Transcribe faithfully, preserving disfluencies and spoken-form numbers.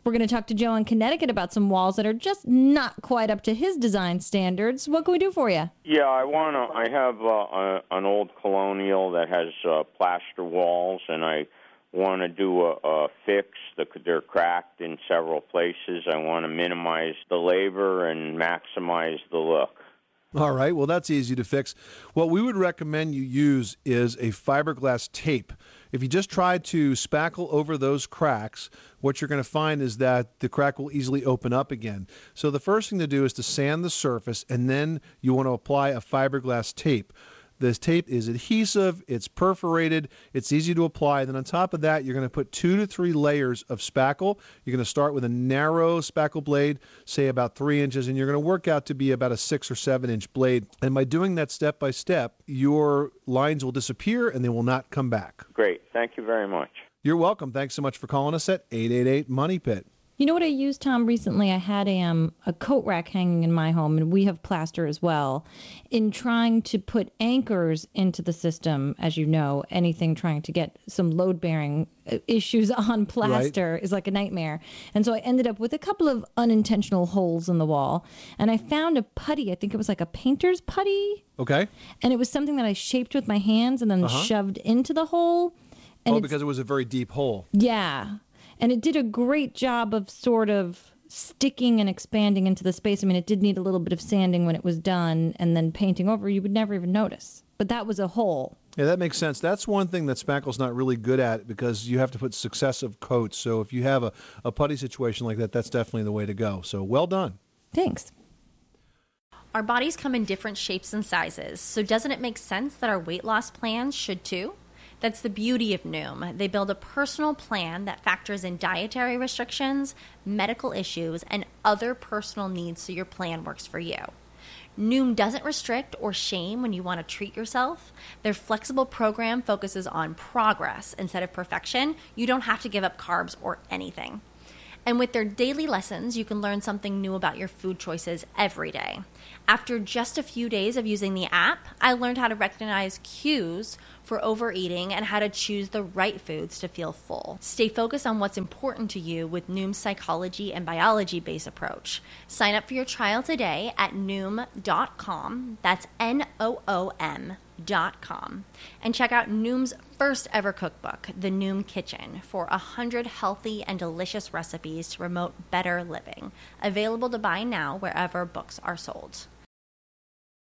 We're going to talk to Joe in Connecticut about some walls that are just not quite up to his design standards. What can we do for you? Yeah, I want to. I have uh, a, an old colonial that has uh, plaster walls, and I want to do a, a fix. The, they're cracked in several places. I want to minimize the labor and maximize the look. All right, well, that's easy to fix. What we would recommend you use is a fiberglass tape. If you just try to spackle over those cracks, what you're going to find is that the crack will easily open up again. So the first thing to do is to sand the surface, and then you want to apply a fiberglass tape. This tape is adhesive, it's perforated, it's easy to apply. Then on top of that, you're going to put two to three layers of spackle. You're going to start with a narrow spackle blade, say about three inches, and you're going to work out to be about a six or seven inch blade. And by doing that step by step, your lines will disappear and they will not come back. Great. Thank you very much. You're welcome. Thanks so much for calling us at eight eight eight, MONEY PIT. You know what I used, Tom, recently? I had a, um, a coat rack hanging in my home, and we have plaster as well. In trying to put anchors into the system, as you know, anything trying to get some load-bearing issues on plaster right. is like a nightmare. And so I ended up with a couple of unintentional holes in the wall, and I found a putty. I think it was like a painter's putty. Okay. And it was something that I shaped with my hands and then uh-huh. shoved into the hole. And oh, because it was a very deep hole. Yeah. And it did a great job of sort of sticking and expanding into the space. I mean, it did need a little bit of sanding when it was done, and then painting over, you would never even notice. But that was a hole. Yeah, that makes sense. That's one thing that spackle's not really good at, because you have to put successive coats. So if you have a, a putty situation like that, that's definitely the way to go. So well done. Thanks. Our bodies come in different shapes and sizes, so doesn't it make sense that our weight loss plans should too? That's the beauty of Noom. They build a personal plan that factors in dietary restrictions, medical issues, and other personal needs so your plan works for you. Noom doesn't restrict or shame when you want to treat yourself. Their flexible program focuses on progress instead of perfection. You don't have to give up carbs or anything. And with their daily lessons, you can learn something new about your food choices every day. After just a few days of using the app, I learned how to recognize cues for overeating and how to choose the right foods to feel full. Stay focused on what's important to you with Noom's psychology and biology-based approach. Sign up for your trial today at Noom dot com. That's N O O M dot com. And check out Noom's first ever cookbook, The Noom Kitchen, for one hundred healthy and delicious recipes to promote better living. Available to buy now wherever books are sold.